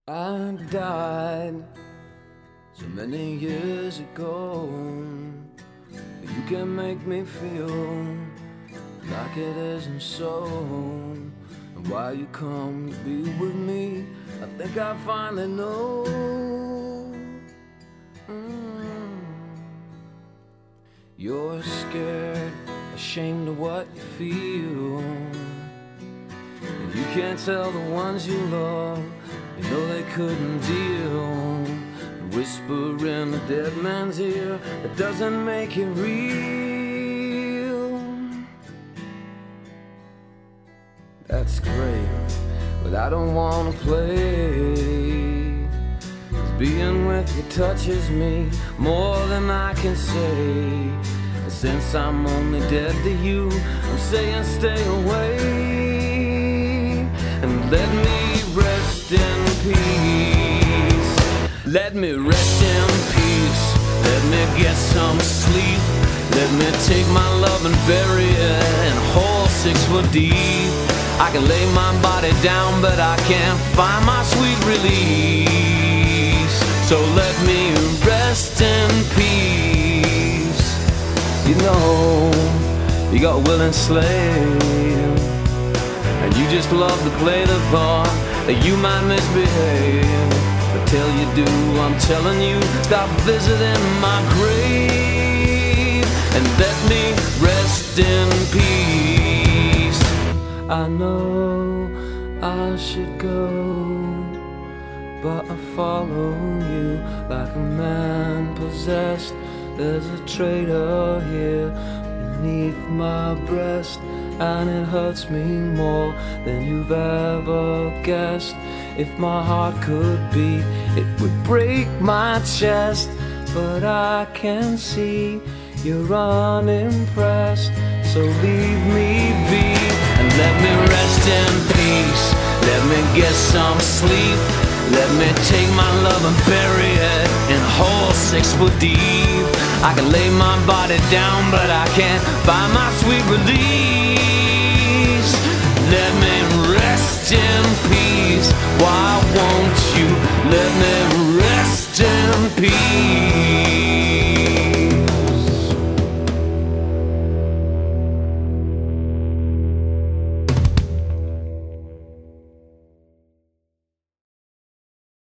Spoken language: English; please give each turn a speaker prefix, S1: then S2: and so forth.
S1: I died so many years ago. You can make me feel like it isn't so. And why you come to be with me, I think I finally know. You're scared, ashamed of what you feel, and you can't tell the ones you love, you know they couldn't deal. The whisper in the dead man's ear, it doesn't make it real. That's great, but I don't wanna play. 'Cause being with you touches me more than I can say. And since I'm only dead to you, I'm saying stay away. And let me rest in peace. Let me rest in peace. Let me get some sleep. Let me take my love and bury it in a hole 6 foot deep. I can lay my body down, but I can't find my sweet release. So let me rest in peace. You know, you got a willing slave, and you just love to play the part that you might misbehave. But till you do, I'm telling you, stop visiting my grave and let me rest in peace. I know I should go, but I follow you like a man possessed. There's a traitor here beneath my breast, and it hurts me more than you've ever guessed. If my heart could beat, it would break my chest. But I can see you're unimpressed, so leave me be and let me rest in peace. Let me get some sleep. Let me take my love and bury it in a hole 6 foot deep. I can lay my body down, but I can't find my sweet relief.